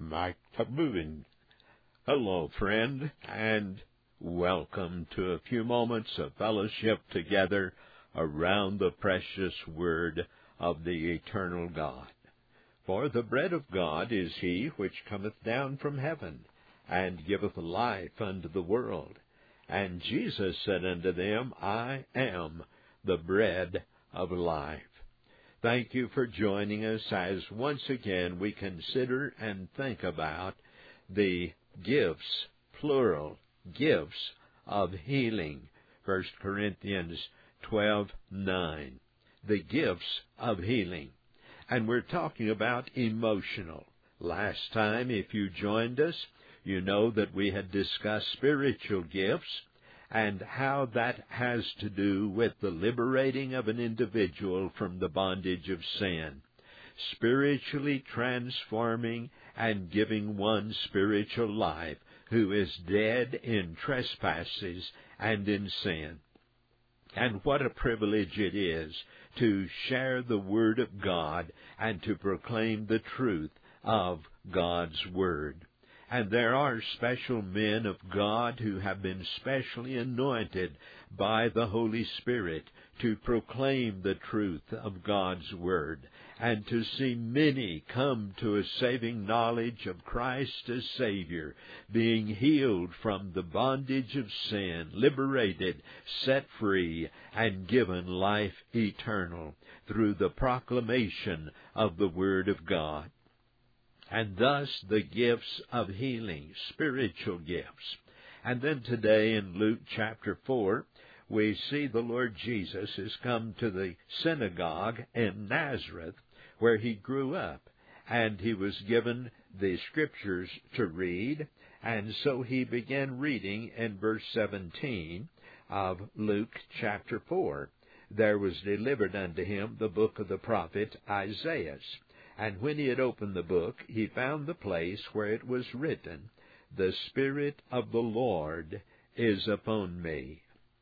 Mike Tabubin. Hello, friend, and welcome to a few moments of fellowship together around the precious Word of the eternal God. For the bread of God is he which cometh down from heaven, and giveth life unto the world. And Jesus said unto them, I am the bread of life. Thank you for joining us as once again we consider and think about the gifts, plural, gifts of healing. 1 Corinthians 12:9. The gifts of healing. And we're talking about emotional. Last time, if you joined us, you know that we had discussed spiritual gifts and how that has to do with the liberating of an individual from the bondage of sin, spiritually transforming and giving one spiritual life who is dead in trespasses and in sin. And what a privilege it is to share the Word of God and to proclaim the truth of God's Word. And there are special men of God who have been specially anointed by the Holy Spirit to proclaim the truth of God's Word and to see many come to a saving knowledge of Christ as Savior, being healed from the bondage of sin, liberated, set free, and given life eternal through the proclamation of the Word of God. And thus the gifts of healing, spiritual gifts. And then today in Luke chapter 4, we see the Lord Jesus has come to the synagogue in Nazareth where he grew up. And he was given the Scriptures to read. And so he began reading in verse 17 of Luke chapter 4. There was delivered unto him the book of the prophet Isaiah. And when he had opened the book, he found the place where it was written, The Spirit of the Lord is upon me,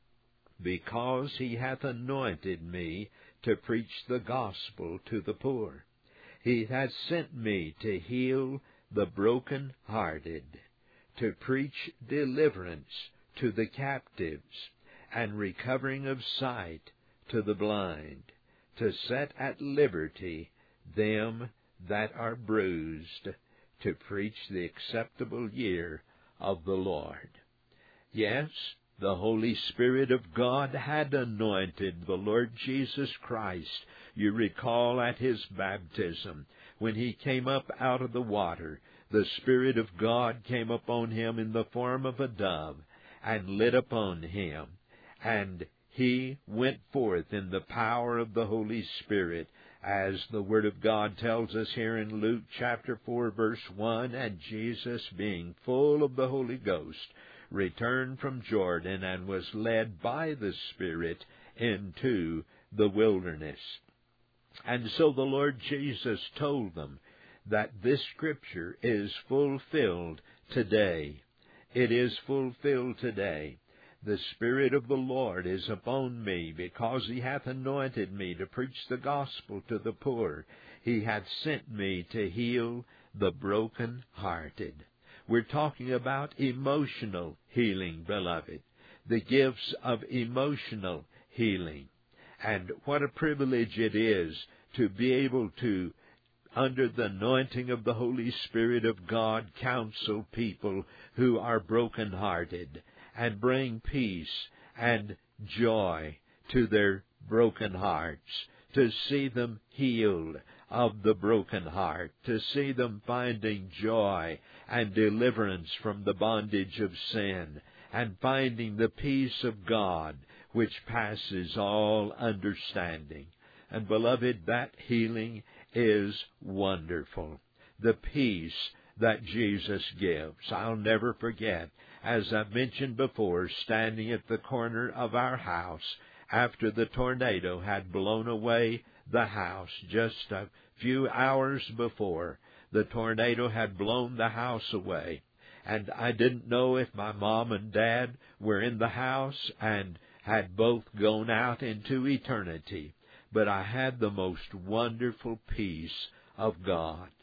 because he hath anointed me to preach the gospel to the poor. He hath sent me to heal the broken-hearted, to preach deliverance to the captives, and recovering of sight to the blind, to set at liberty them that are bruised, to preach the acceptable year of the Lord. Yes, the Holy Spirit of God had anointed the Lord Jesus Christ. You recall at his baptism, when he came up out of the water, the Spirit of God came upon him in the form of a dove and lit upon him, and he went forth in the power of the Holy Spirit, as the Word of God tells us here in Luke chapter 4, verse 1, and Jesus, being full of the Holy Ghost, returned from Jordan and was led by the Spirit into the wilderness. And so the Lord Jesus told them that this Scripture is fulfilled today. It is fulfilled today. The Spirit of the Lord is upon me, because he hath anointed me to preach the gospel to the poor. He hath sent me to heal the broken-hearted. We're talking about emotional healing, beloved. The gifts of emotional healing. And what a privilege it is to be able to, under the anointing of the Holy Spirit of God, counsel people who are broken-hearted, and bring peace and joy to their broken hearts, to see them healed of the broken heart, to see them finding joy and deliverance from the bondage of sin, and finding the peace of God which passes all understanding. And beloved, that healing is wonderful. The peace that Jesus gives. I'll never forget, as I've mentioned before, standing at the corner of our house after the tornado had blown away the house just a few hours before. The tornado had blown the house away, and I didn't know if my mom and dad were in the house and had both gone out into eternity. But I had the most wonderful peace of God.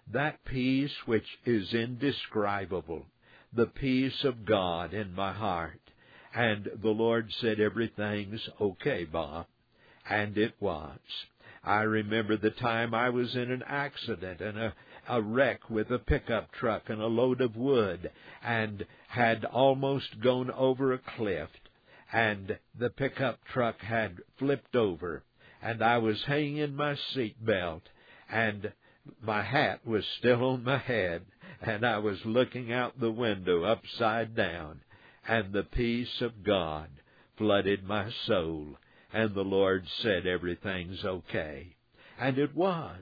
that peace which is indescribable, the peace of God in my heart. And the Lord said, everything's okay, Bob. And it was. I remember the time I was in an accident and a wreck with a pickup truck and a load of wood, and had almost gone over a cliff, and the pickup truck had flipped over, and I was hanging my seat belt, and my hat was still on my head, and I was looking out the window upside down, and the peace of God flooded my soul, and the Lord said, everything's okay. And it was.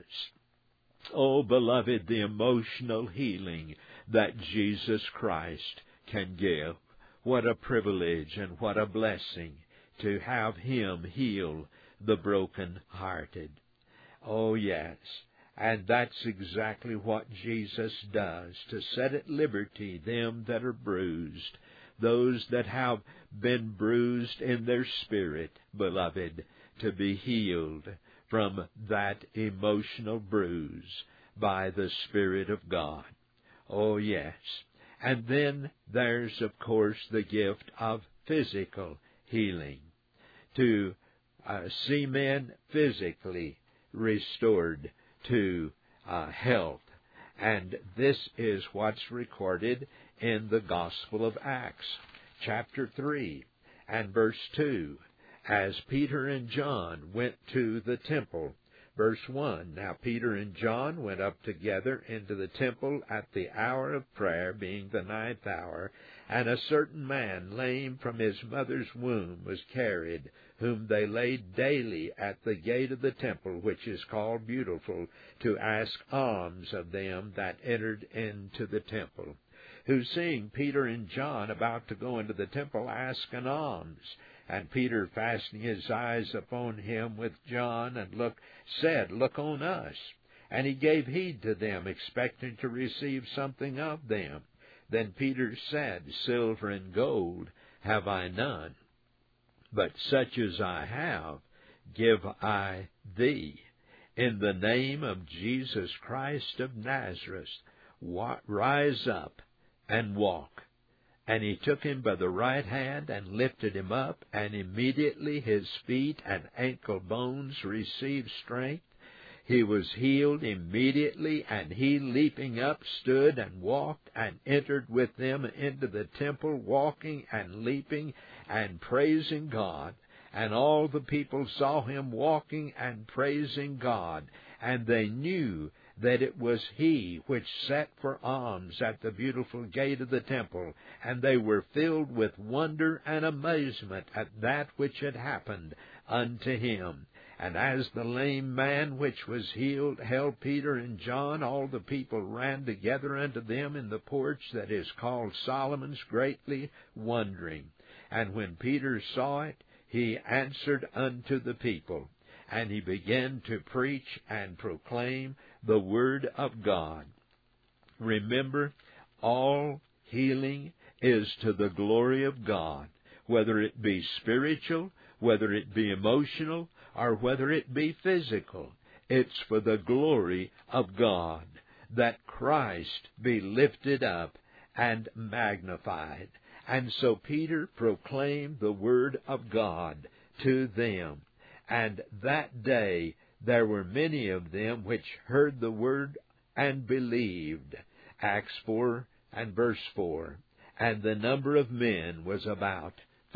Oh, beloved, the emotional healing that Jesus Christ can give. What a privilege and what a blessing to have Him heal the broken-hearted. Oh, yes. And that's exactly what Jesus does, to set at liberty them that are bruised, those that have been bruised in their spirit, beloved, to be healed from that emotional bruise by the Spirit of God. Oh, yes. And then there's, of course, the gift of physical healing, to see men physically restored to health. And this is what's recorded in the Gospel of Acts, chapter 3 and verse 2. As Peter and John went to the temple. Verse 1, Now Peter and John went up together into the temple at the hour of prayer, being the 9th hour, and a certain man, lame from his mother's womb, was carried, whom they laid daily at the gate of the temple, which is called Beautiful, to ask alms of them that entered into the temple, who, seeing Peter and John about to go into the temple, asked an alms. And Peter, fastening his eyes upon him with John, said, Look on us. And he gave heed to them, expecting to receive something of them. Then Peter said, Silver and gold have I none, but such as I have give I thee. In the name of Jesus Christ of Nazareth, rise up and walk. And he took him by the right hand and lifted him up, and immediately his feet and ankle bones received strength. He was healed immediately, and he, leaping up, stood and walked and entered with them into the temple, walking and leaping and praising God. And all the people saw him walking and praising God, and they knew that it was he which sat for alms at the Beautiful gate of the temple, and they were filled with wonder and amazement at that which had happened unto him. And as the lame man which was healed held Peter and John, all the people ran together unto them in the porch that is called Solomon's, greatly wondering. And when Peter saw it, he answered unto the people, and he began to preach and proclaim the word of God. Remember, all healing is to the glory of God, whether it be spiritual, whether it be emotional, or whether it be physical. It's for the glory of God, that Christ be lifted up and magnified. And so Peter proclaimed the word of God to them. And that day there were many of them which heard the word and believed. Acts 4 and verse 4. And the number of men was about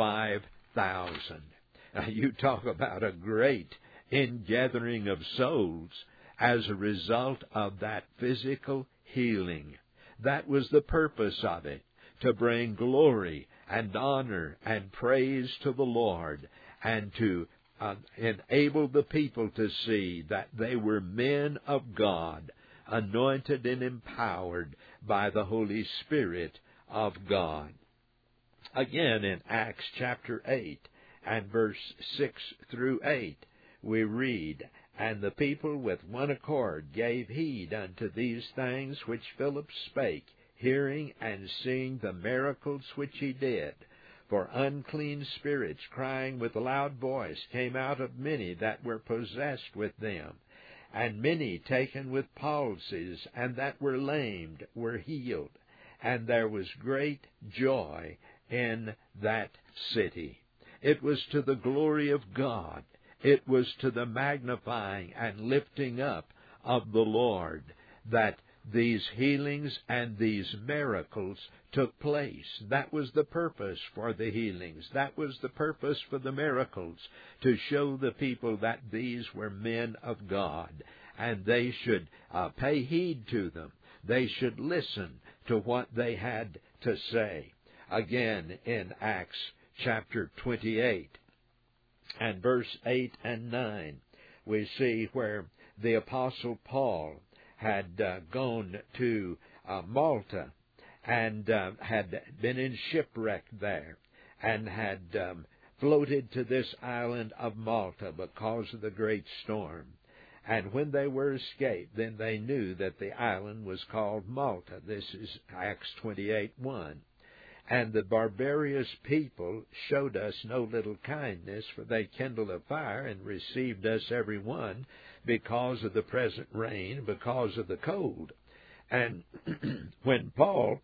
5,000. Now you talk about a great ingathering of souls as a result of that physical healing. That was the purpose of it, to bring glory and honor and praise to the Lord, and to enable the people to see that they were men of God, anointed and empowered by the Holy Spirit of God. Again, in Acts chapter 8 and verse 6 through 8, we read, And the people with one accord gave heed unto these things which Philip spake, hearing and seeing the miracles which he did. For unclean spirits, crying with a loud voice, came out of many that were possessed with them, And many taken with palsies and that were lamed were healed. And there was great joy in that city. It was to the glory of God. It was to the magnifying and lifting up of the Lord that these healings and these miracles took place. That was the purpose for the healings. That was the purpose for the miracles, to show the people that these were men of God, and they should pay heed to them. They should listen to what they had to say. Again, in Acts chapter 28 and verse 8 and 9, we see where the Apostle Paul had gone to Malta and had been in shipwreck there and had floated to this island of Malta because of the great storm. And when they were escaped, then they knew that the island was called Malta. This is Acts 28:1. And the barbarous people showed us no little kindness, for they kindled a fire and received us every one because of the present rain, because of the cold. And when Paul,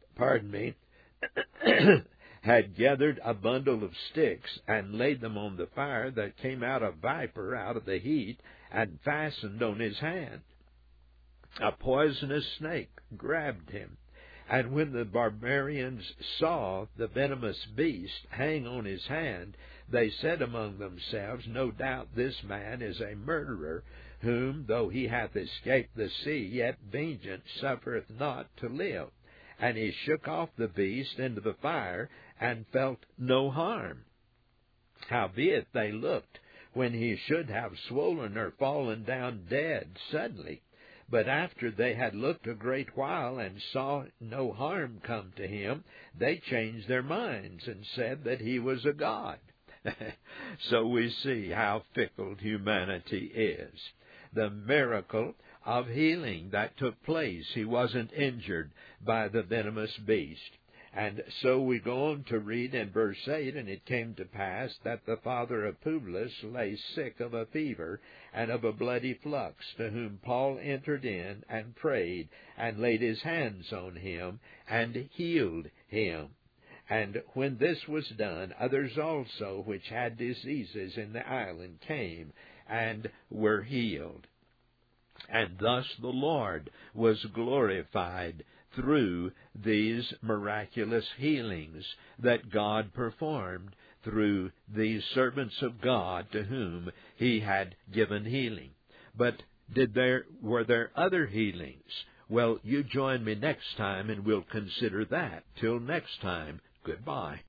had gathered a bundle of sticks and laid them on the fire, there came out a viper out of the heat and fastened on his hand. A poisonous snake grabbed him. And when the barbarians saw the venomous beast hang on his hand, they said among themselves, No doubt this man is a murderer, whom, though he hath escaped the sea, yet vengeance suffereth not to live. And he shook off the beast into the fire, and felt no harm. Howbeit they looked, when he should have swollen or fallen down dead suddenly. But after they had looked a great while and saw no harm come to him, they changed their minds and said that he was a god. So we see how fickle humanity is. The miracle of healing that took place, he wasn't injured by the venomous beast. And so we go on to read in verse 8, And it came to pass that the father of Publius lay sick of a fever and of a bloody flux, to whom Paul entered in and prayed and laid his hands on him and healed him. And when this was done, others also which had diseases in the island came and were healed. And thus the Lord was glorified through these miraculous healings that God performed through these servants of God to whom he had given healing. But were there other healings? Well, you join me next time and we'll consider that. Till next time, goodbye.